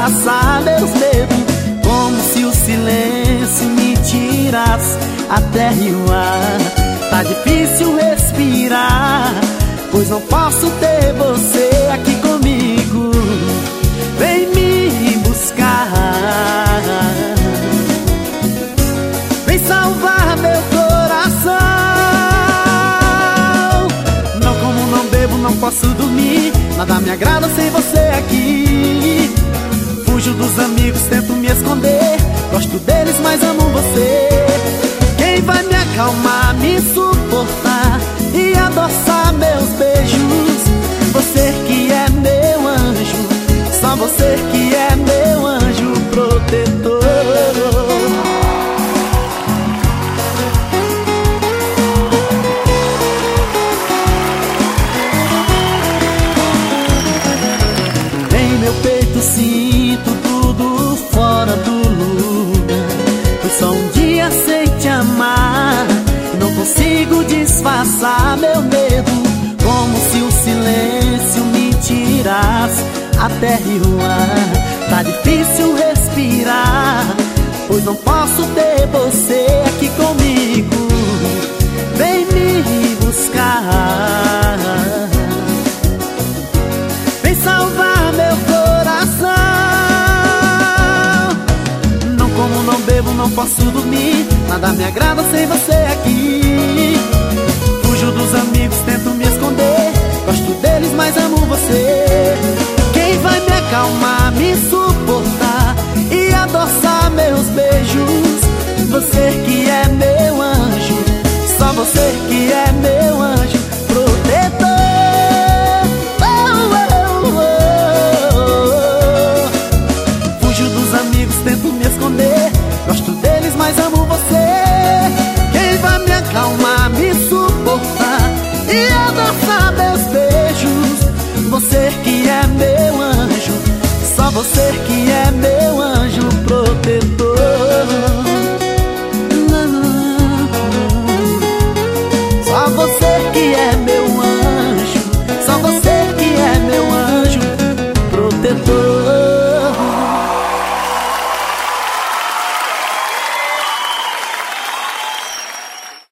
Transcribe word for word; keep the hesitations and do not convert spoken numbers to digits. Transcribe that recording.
disfarçar meus medos, como se o silêncio me tirasse a terra e o ar. Tá difícil respirar, pois não posso ter você aqui comigo. Vem me buscar, vem salvar meu coração. Não como, não bebo, não posso dormir, nada me agrada sem você aqui. Fujo dos amigos, tento me esconder, gosto deles, mas amo você. Quem vai me acalmar, me suportar e adoçar meus beijos? Você que é meu anjo, só você que é meu anjo protetor. Em meu peito sinto tudo fora do lugar. Foi só um dia sem te amar, não consigo disfarçar meu medo, como se o silêncio me tirasse a terra e o ar. Tá difícil respirar, pois não posso ter você aqui comigo. Vem me buscar, vem salvar meu coração. Não como, não bebo, não posso dormir, nada me agrada sem você aqui.